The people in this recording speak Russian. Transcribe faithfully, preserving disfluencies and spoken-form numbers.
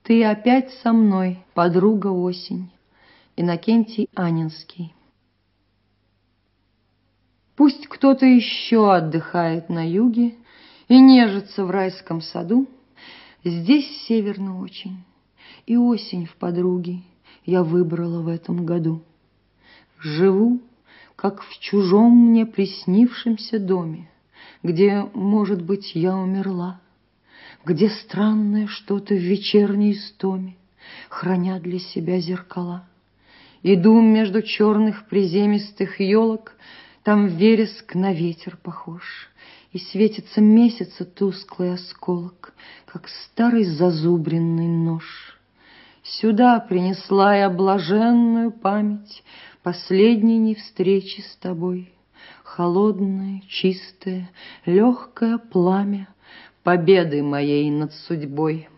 Ты опять со мной, подруга осень. Иннокентий Анинский. Пусть кто-то еще отдыхает на юге и нежится в райском саду, здесь северно очень, и осень в подруге я выбрала в этом году. Живу, как в чужом мне приснившемся доме, где, может быть, я умерла, где странное что-то в вечерней истоме хранят для себя зеркала. Иду между черных приземистых елок, там вереск на ветер похож, и светится месяца тусклый осколок, как старый зазубренный нож. Сюда принесла я блаженную память последней невстречи с тобой, холодное, чистое, легкое пламя победы моей над судьбой.